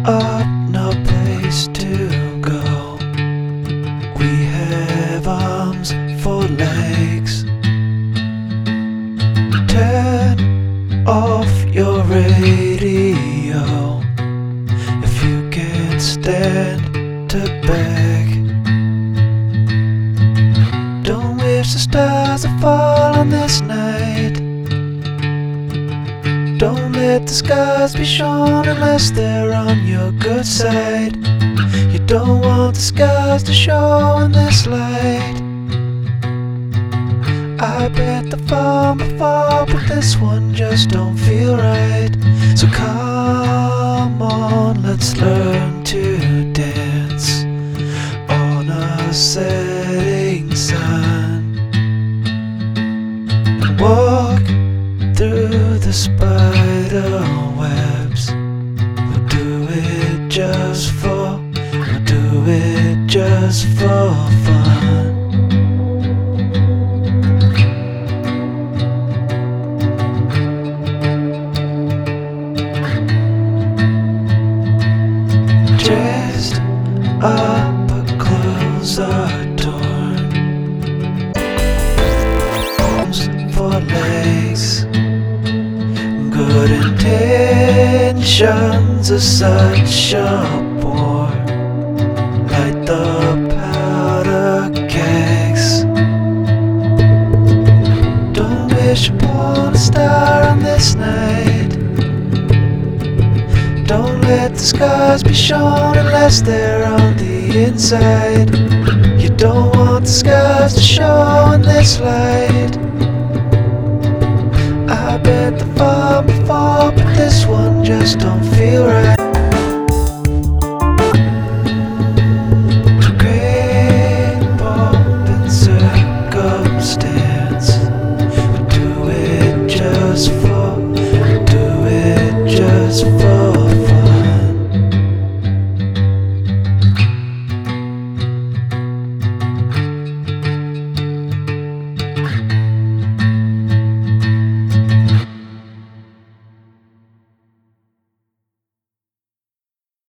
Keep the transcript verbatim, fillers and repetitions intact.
up, no place to go. We have arms for legs. Turn off your radio if you can't stand to beg. Don't wish the stars to fall on this night. Don't let the skies be shown unless they're on your good side. You don't want the skies to show in this light. I bet the fall before, but this one just don't feel right. So come on, let's learn to dance on a setting sun and walk through the spider webs. We'll do it just for, we'll do it just for fun. Dressed up but clothes are torn. Arms for legs. Good intentions are such a bore. Light the powder kegs. Don't wish upon a star on this night. Don't let the skies be shown unless they're on the inside. You don't want the skies to show in this light. I bet the fall before, but this one just don't feel right.